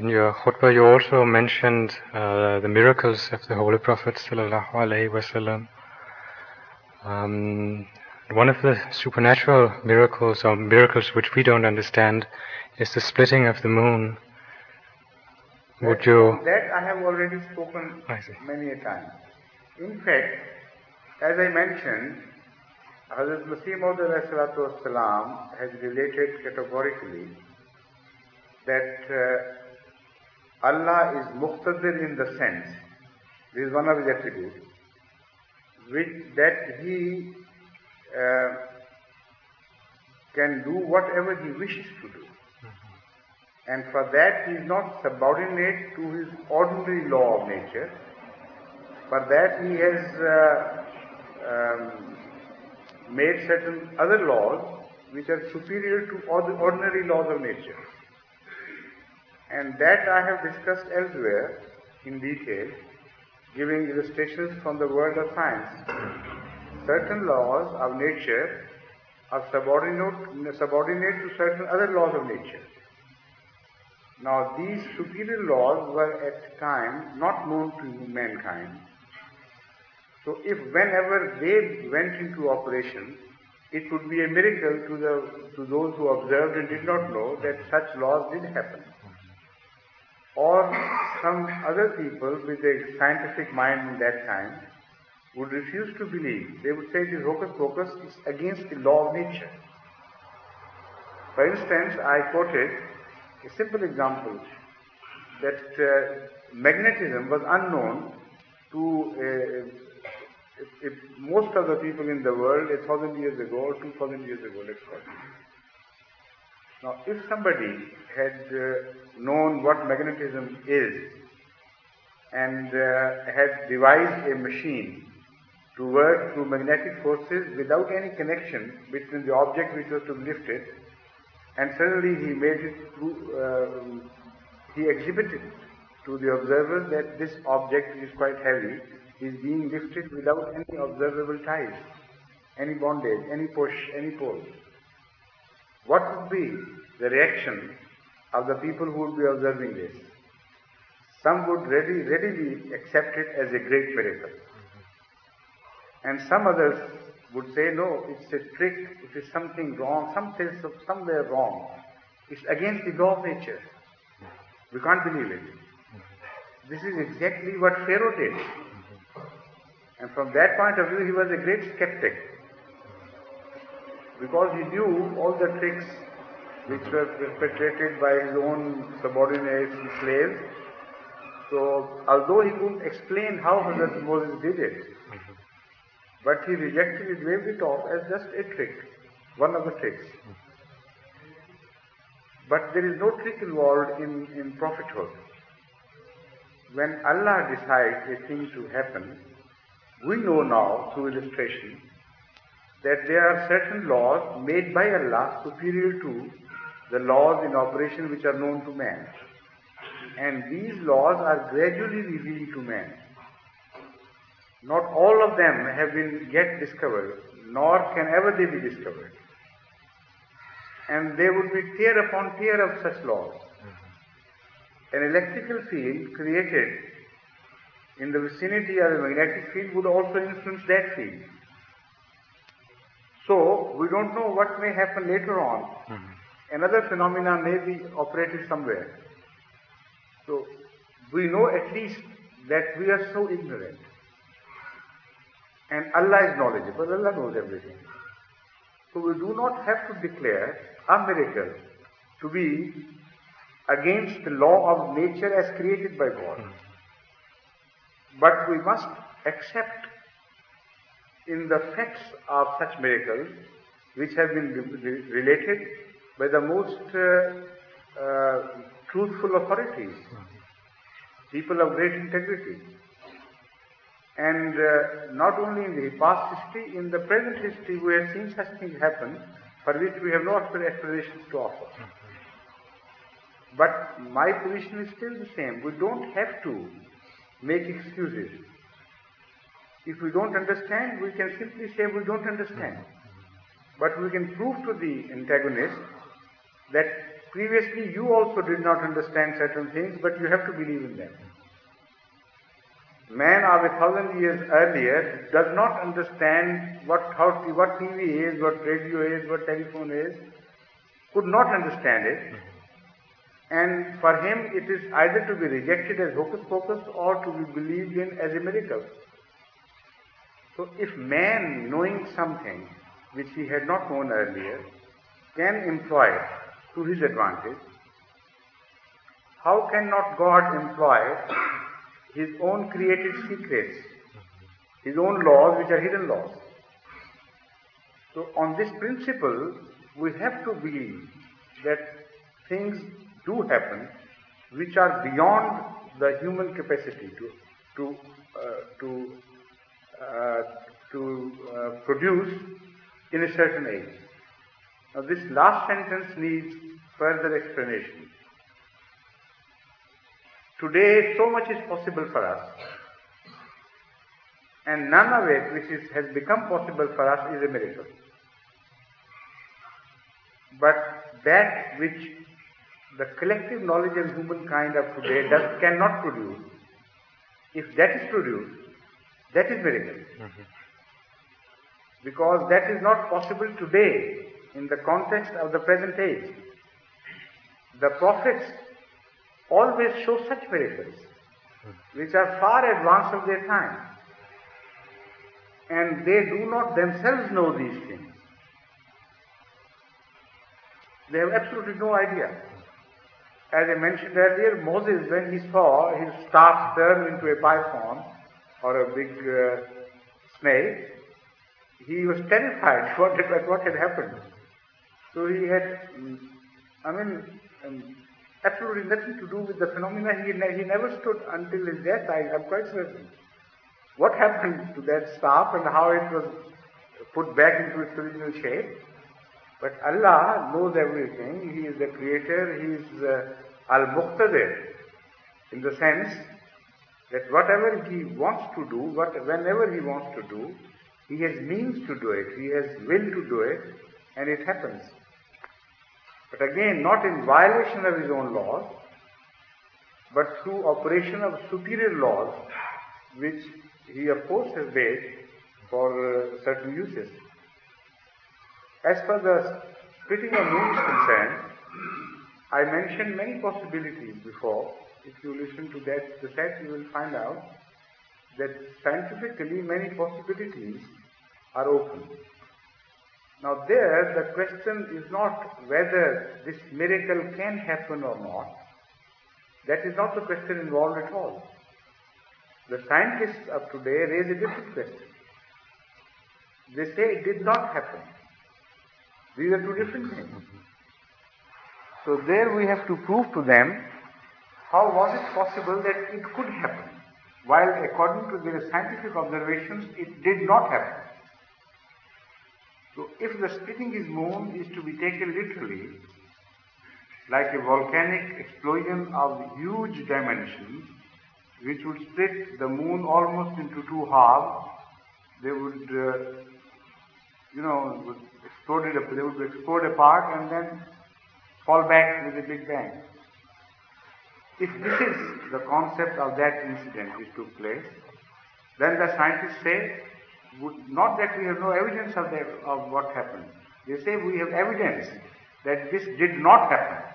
In your khutbah, you also mentioned the miracles of the Holy Prophet sallallahu alaihi wasallam. One of the supernatural miracles, or miracles which we don't understand, is the splitting of the moon. Would you? That I have already spoken many a time. In fact, as I mentioned, Hazrat Masih Maud ﷺ has related categorically that Allah is muqtadir in the sense, this is one of his attributes, that He can do whatever He wishes to do. And for that He is not subordinate to His ordinary law of nature. For that He has made certain other laws which are superior to all the ordinary laws of nature. And that I have discussed elsewhere in detail, giving illustrations from the world of science. Certain laws of nature are subordinate to certain other laws of nature. Now these superior laws were at the time not known to mankind. So if whenever they went into operation, it would be a miracle to those who observed and did not know that such laws did happen. Or some other people with a scientific mind in that time would refuse to believe. They would say it is hocus pocus, it's against the law of nature. For instance, I quoted a simple example that magnetism was unknown to most of the people in the world 1,000 years ago or 2,000 years ago, let's call it. Now, if somebody had known what magnetism is and had devised a machine to work through magnetic forces without any connection between the object which was to be lifted, and suddenly he made it through, he exhibited to the observers that this object is quite heavy, is being lifted without any observable ties, any bondage, any push, any pull. What would be the reaction of the people who would be observing this? Some would readily accept it as a great miracle. And some others would say, no, it's a trick, it is something wrong, somewhere wrong. It's against the law of nature. We can't believe it. This is exactly what Pharaoh did. And from that point of view, he was a great skeptic. Because he knew all the tricks which were perpetrated by his own subordinates and slaves. So, although he couldn't explain how Hazrat Moses did it, but he rejected it, waved it off as just a trick, one of the tricks. But there is no trick involved in prophethood. When Allah decides a thing to happen, we know now through illustration that there are certain laws made by Allah superior to the laws in operation which are known to man. And these laws are gradually revealed to man. Not all of them have been yet discovered, nor can ever they be discovered. And there would be tier upon tier of such laws. An electrical field created in the vicinity of a magnetic field would also influence that field. So, we don't know what may happen later on. Another phenomena may be operated somewhere. So, we know at least that we are so ignorant. And Allah is knowledgeable, Allah knows everything. So we do not have to declare a miracle to be against the law of nature as created by God. But we must accept in the facts of such miracles which have been related by the most truthful authorities, people of great integrity. And not only in the past history, in the present history we have seen such things happen for which we have no explanations to offer. But my position is still the same. We don't have to make excuses. If we don't understand, we can simply say we don't understand. But we can prove to the antagonist that previously you also did not understand certain things, but you have to believe in them. Man of 1,000 years earlier does not understand what TV is, what radio is, what telephone is, could not understand it. And for him it is either to be rejected as hocus pocus or to be believed in as a miracle. So if man, knowing something which he had not known earlier, can employ it to his advantage, how can not God employ his own created secrets, his own laws which are hidden laws? So on this principle, we have to believe that things do happen which are beyond the human capacity to produce in a certain age. Now this last sentence needs further explanation. Today so much is possible for us, and none of it which has become possible for us is a miracle. But that which the collective knowledge of humankind of today cannot produce, if that is produced, that is miracle. Because that is not possible today in the context of the present age. The prophets always show such miracles which are far advanced of their time, and they do not themselves know these things. They have absolutely no idea. As I mentioned earlier, Moses, when he saw his staff turn into a python or a big snake, he was terrified what had happened. So he had, absolutely nothing to do with the phenomena. He never stood until his death, I'm quite certain. What happened to that staff and how it was put back into its original shape? But Allah knows everything. He is the creator. He is Al-Muqtadir, in the sense that whatever He wants to do, whenever He wants to do, He has means to do it. He has will to do it, and it happens. But again, not in violation of His own laws, but through operation of superior laws, which He of course has made for certain uses. As far as the splitting of moon is concerned, I mentioned many possibilities before. If you listen to that cassette, you will find out that scientifically many possibilities are open. Now there, the question is not whether this miracle can happen or not. That is not the question involved at all. The scientists of today raise a different question. They say it did not happen. These are two different things. So there we have to prove to them how was it possible that it could happen, while according to their scientific observations it did not happen. So if the splitting his moon is to be taken literally, like a volcanic explosion of huge dimensions, which would split the moon almost into two halves, they would explode apart and then fall back with a big bang. If this is the concept of that incident which took place, then the scientists say, not that we have no evidence of what happened. They say we have evidence that this did not happen.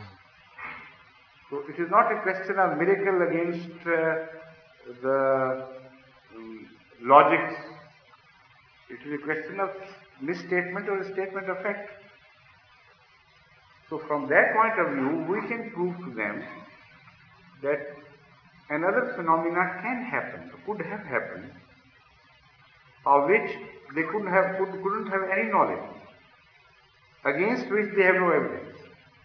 So it is not a question of miracle against the logics. It is a question of misstatement or a statement of fact. So from that point of view, we can prove to them that another phenomena can happen, could have happened, of which they couldn't have any knowledge, against which they have no evidence.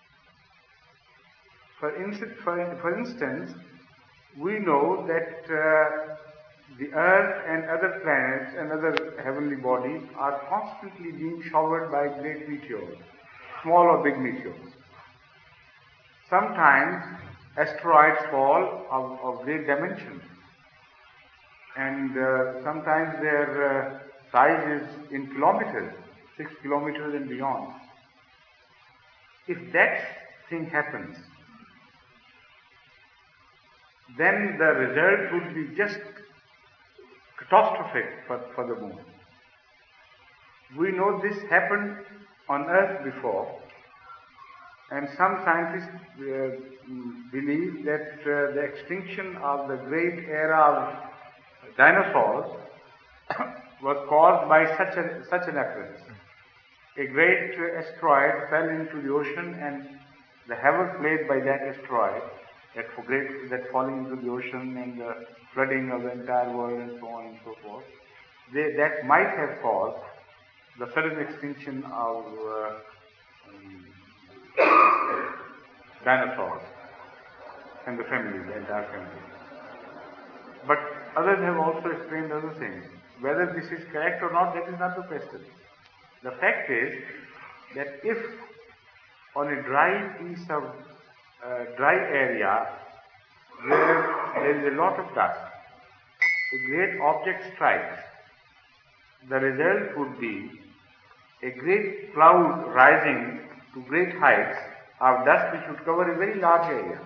For instance, we know that the Earth and other planets and other heavenly bodies are constantly being showered by great meteors, small or big meteors. Sometimes asteroids fall of great dimensions, and sometimes their size is in kilometers, 6 kilometers and beyond. If that thing happens, then the result would be just catastrophic for the moon. We know this happened on Earth before, and some scientists believe that the extinction of the great era of dinosaurs was caused by such an occurrence. A great asteroid fell into the ocean, and the havoc played by that asteroid, that falling into the ocean and the flooding of the entire world and so on and so forth, that might have caused the sudden extinction of dinosaurs and the family, the entire family. But others have also explained other things. Whether this is correct or not, that is not the question. The fact is that if on a dry piece of dry area where there is a lot of dust, a great object strikes, the result would be a great cloud rising to great heights of dust which would cover a very large area.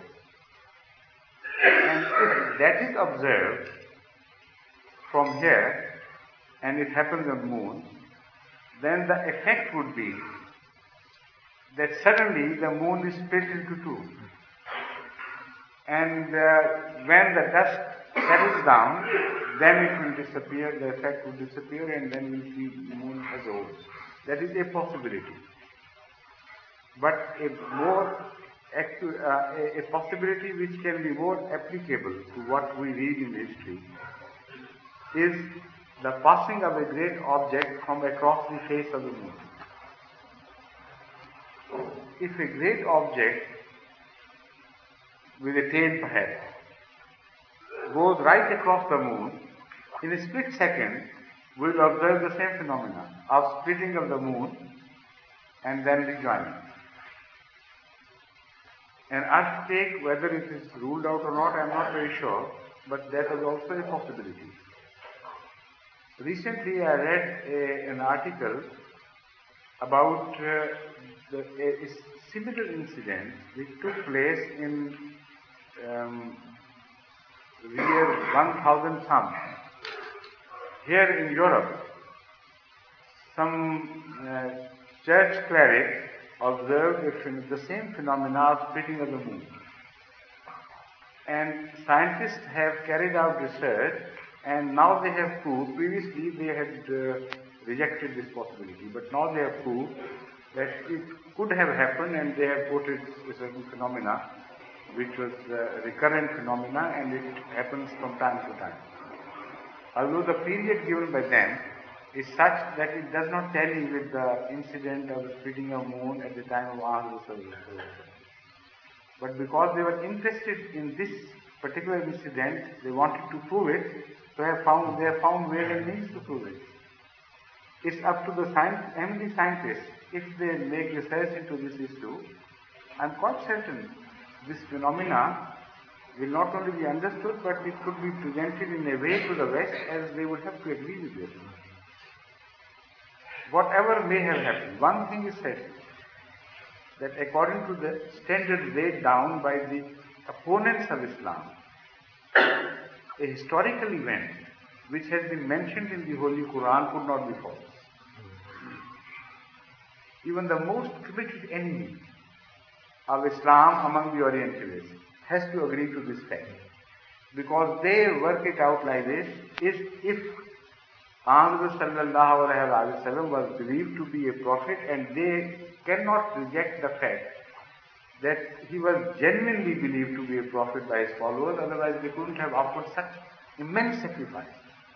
And if that is observed from here, and it happens on the moon, then the effect would be that suddenly the moon is split into two. And when the dust settles down, then it will disappear, the effect will disappear, and then we'll see the moon as old. That is a possibility. But a possibility which can be more applicable to what we read in history is the passing of a great object from across the face of the moon. If a great object with a tail perhaps goes right across the moon, in a split second we will observe the same phenomena of splitting of the moon and then rejoining. And earthquake, whether it is ruled out or not, I am not very sure, but that is also a possibility. Recently I read an article about a similar incident which took place in year 1000 some. Here in Europe, some church clerics observed the same phenomena of splitting of the moon. And scientists have carried out research, and now they have proved, previously they had rejected this possibility, but now they have proved that it could have happened, and they have quoted a certain phenomena which was a recurrent phenomena, and it happens from time to time. Although the period given by them is such that it does not tally with the incident of the splitting of moon at the time of Ahasuerus. But because they were interested in this particular incident, they wanted to prove it, so they have found ways and means to prove it. It's up to the MD scientists, if they make research into this issue. I'm quite certain this phenomena will not only be understood, but it could be presented in a way to the West as they would have to agree with it. Whatever may have happened, one thing is certain, that according to the standard laid down by the opponents of Islam, a historical event which has been mentioned in the Holy Quran could not be false. Even the most committed enemy of Islam among the Orientalists has to agree to this fact, because they work it out like this: is if Ahmad sallallahu alaihi wasallam was believed to be a prophet, and they cannot reject the fact that he was genuinely believed to be a prophet by his followers, otherwise they couldn't have offered such immense sacrifice.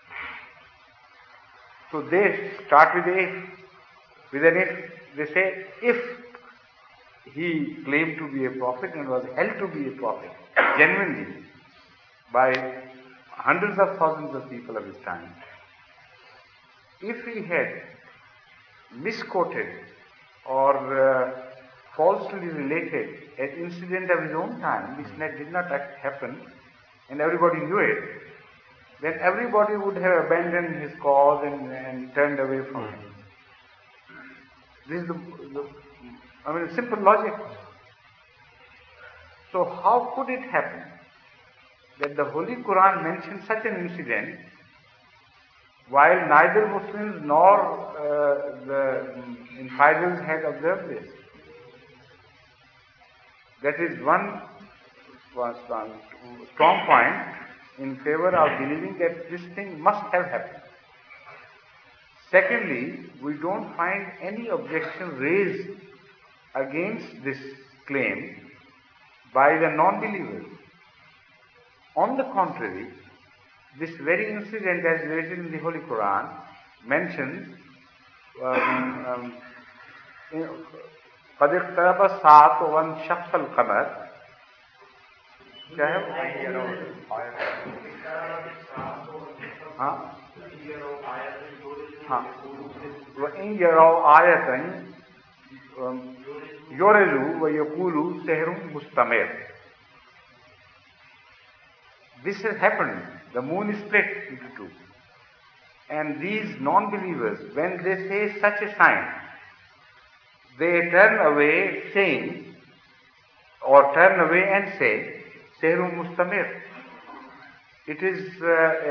So they start with an if. They say, if he claimed to be a prophet and was held to be a prophet genuinely by hundreds of thousands of people of his time, if he had misquoted or falsely related an incident of his own time which did not happen, and everybody knew it, then everybody would have abandoned his cause and turned away from him. This is simple logic. So how could it happen that the Holy Quran mentions such an incident while neither Muslims nor the infidels had observed this? That is one strong point in favor of believing that this thing must have happened. Secondly, we don't find any objection raised against this claim by the non-believers. On the contrary, this very incident as related in the Holy Quran mentions قد اقترب الساعة وانشق القمر क्या है हाँ हाँ وإن يروا آية يعرضوا ويقولوا سحر مستمر. This has happened. The moon is split into two. And these non-believers, when they say such a sign, they turn away saying, or turn away and say, Serum Mustamir. It is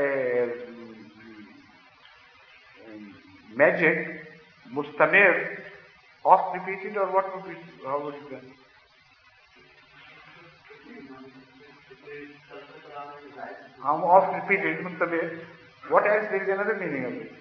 magic, Mustamir, oft repeated, or what would be, how would it be? Oft repeated, Mustamir. What else? There is another meaning of it.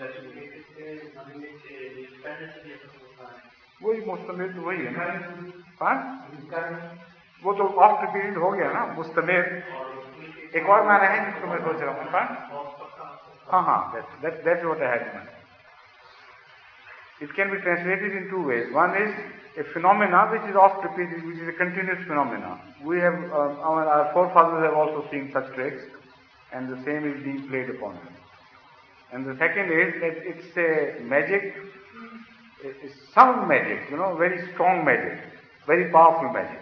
वही मुस्तमिर तो वही है ना. हाँ वो तो oft repeated हो गया ना मुस्तमिर. एक और माना है जिसको मैं सोच रहा हूँ. हाँ हाँ that's what I had in mind. It can be translated in two ways. One is a phenomena which is oft repeated, which is a continuous phenomena. We have our forefathers have also seen such tricks, and the same is being played upon them. And the second is that it's a magic, it's sound magic, very strong magic, very powerful magic.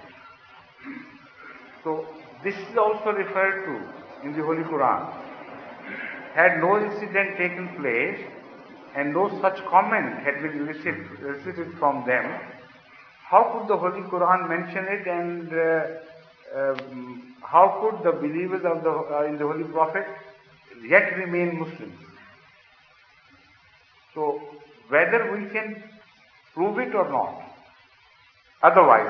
So this is also referred to in the Holy Quran. Had no incident taken place and no such comment had been elicited from them, how could the Holy Quran mention it, and how could the believers of in the Holy Prophet yet remain Muslims? So whether we can prove it or not, otherwise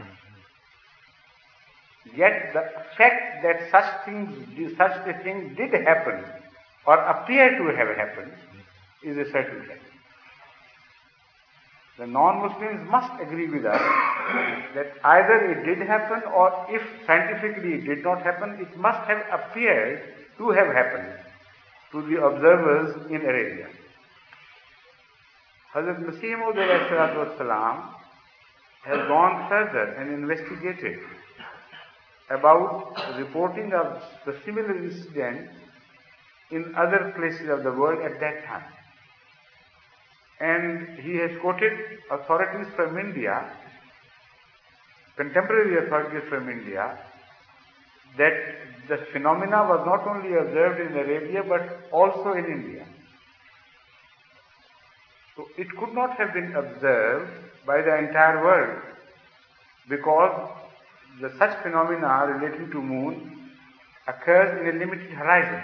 yet the fact that such a thing did happen or appear to have happened is a certain fact. The non-Muslims must agree with us that either it did happen, or if scientifically it did not happen, it must have appeared to have happened to the observers in Arabia. Hazrat Masih Maud has gone further and investigated about reporting of the similar incident in other places of the world at that time. And he has quoted authorities from India, contemporary authorities from India, that the phenomena was not only observed in Arabia but also in India. So it could not have been observed by the entire world, because such phenomena relating to moon occurs in a limited horizon.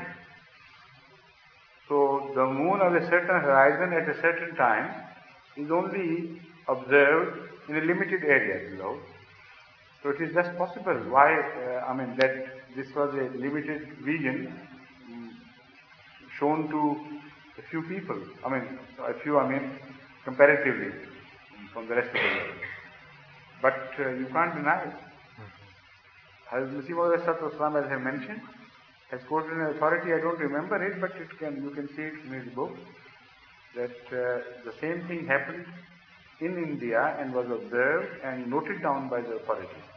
So the moon of a certain horizon at a certain time is only observed in a limited area below. So it is just possible that this was a limited vision shown to a few people. Comparatively from the rest of the world. But you can't deny it. Hazrat Masih Maud, as I have mentioned, has quoted an authority, I don't remember it, but you can see it in his book, that the same thing happened in India and was observed and noted down by the authorities.